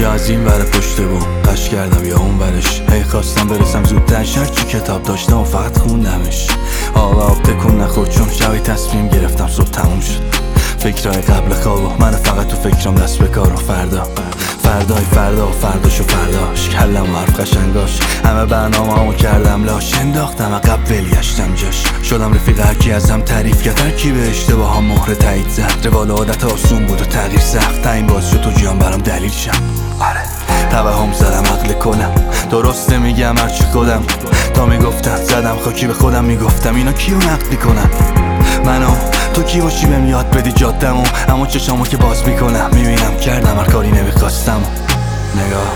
یا از این ور پشت بوم قش کردم یا اون ورش. هی خواستم برسم زودتر، هرچی کتاب داشتم و فقط خوندمش. آب تکون نخورد چون شبی تصمیم گرفتم صبح تموم شد. فکرهای قبل خواب و من فقط تو فکرم دست به کار و فردای فردا و فرداش و فرداش. کلم و حرف قشنگاش، همه برنامه همو کردم لاش. انداختم عقب ول گشتم جاش. شدم رفیق هرکی ازم تعریف کرد، هرکی به اشتباه هم مهر تایید زد. روال عادت آسون بود و تغییر سخت، این باز شد تو جیان برام دلیل شم. آره توهم زدم عقل کنم، درسته میگم هرچی خودم. تا میگفتم زدم خاکی به خودم، میگفتم اینا کیو نقد میکنن. منو تو کی باشی بهم یاد بدی جادمو، اما چشامو که باز میکنم میبینم کردم هر کاری نمیخواستم. نگاه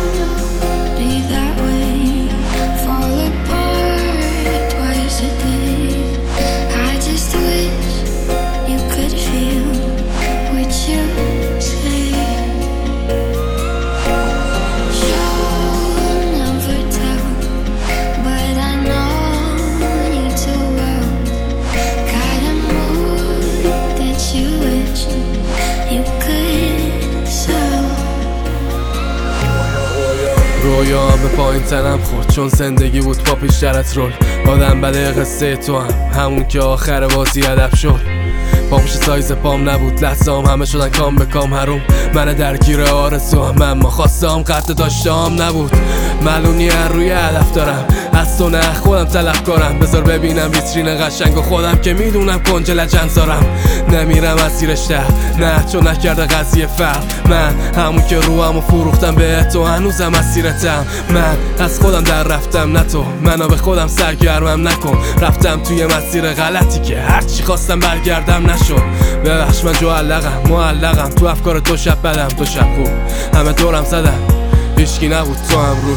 رویام به پایین تنم خورد چون زندگی بود با پیشترت رول. آدم بده قصه تو همون که آخر بازی ادب شد. پاموش سایز پام نبود، لحظام همه شدن کام به کام حروم. من درگیر آرزوام، اما خواستم قطع داشتم نبود. معلومی روی هدف دارم، از تو نه خودم طلبکارم. بذار ببینم ویترین قشنگ و خودم که میدونم کنج لجن زارم. نمیرم از زیرش نه چون نکرده قضیه فرق. من همون که روامو فروختم به تو، هنوزم اسیرتم. من از خودم در رفتم نه تو، منو به خودم سرگرمم نکن. رفتم توی مسیر غلطی که هرچی خواستم برگردم نشد. ببخش من معلقم تو افکار تو. شب بدم تو شب خوب، همه دورم زدم هیچکی نبود تو هم روش.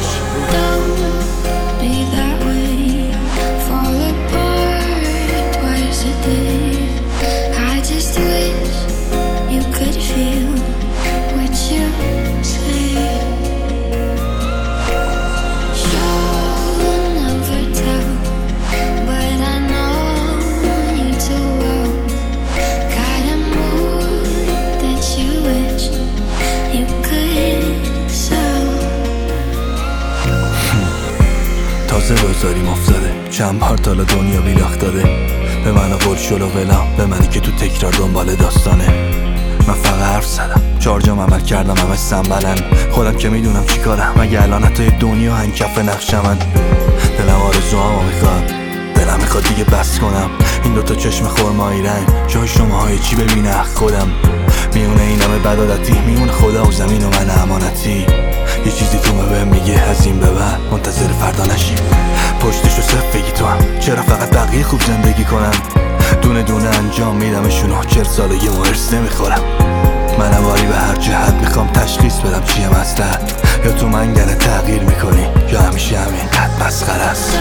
تازه روزاریم افتاده، چند بار تالا دنیا بیلاخت داده. به من قول شل و ولم، به منی که تو تکرار دنبال داستانه. من فقط حرف زدم، چارجام عمل کردم، همه سنبلن. خودم که میدونم چی کارم، مگه الان حتی دنیا هنگ کف نقشم من. دلم آرزوامو میخواد، دلم میخواد دیگه بس کنم. این دوتا چشم خرمایی رنگ، جای شماهای چی ببینه خودم. میونه این همه بدادتی، میونه خدا و زمین و من امانتی. یه چیزی تو بهم میگه از این به بعد منتظر فردا نشیم. پشتشو صف بگی تو هم، چرا فقط بقیه خوب زندگی کنن. دونه دونه انجام میدمشونو، 40 سالگی مرس نمیخورم. من واری به هر جهت میخوام تشخیص بدم چیه مصلحت. یا تو منگنه تغییر میکنی یا همیشه همین قد مسخره است.